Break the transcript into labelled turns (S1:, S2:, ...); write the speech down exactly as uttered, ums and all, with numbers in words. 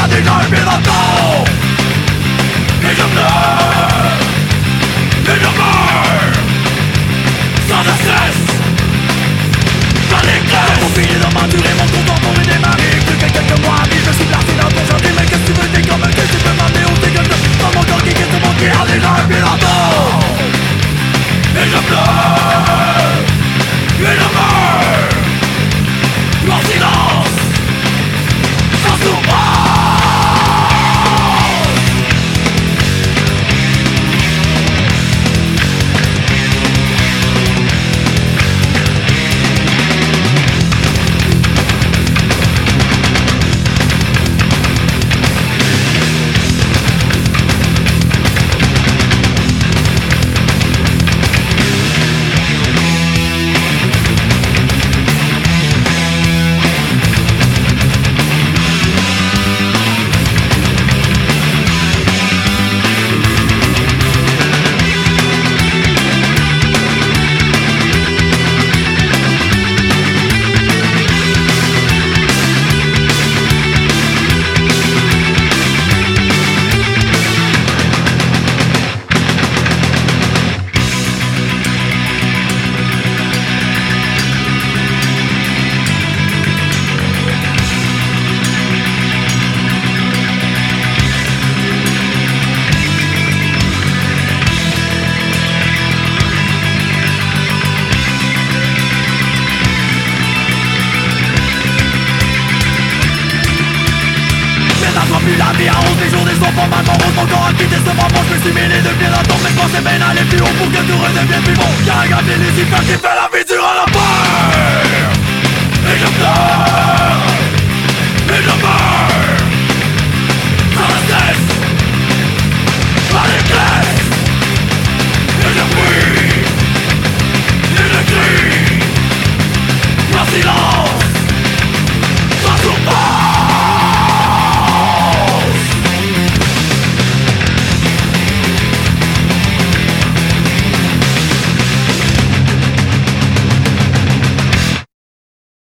S1: a déjà eu bien longtemps. Et je pleure, et je meurs sans cesse. J'en ai classe. Mon fil est dans ma durée, mon compte pour les démarrer. Plus que quelques mois à vivre, je suis placé dans ton jardin. Mais qu'est-ce que tu veux, t'es comme un que tu peux m'amener au dégueule. Dans mon corps qui quitte mon qui a déjà eu bien longtemps. Et je pleure, et je meurs en silence, sans souffrance. Plus la vie à onze, les jours des enfants maintenant rose. Mon corps a quitté ce moment, je me suis mêlé de bien longtemps. Mais je pensais bien aller plus haut pour que tout redevienne plus bon. Y'a un gravé les hyper qui fait la vie durant la peur. Et je pleure, et je meurs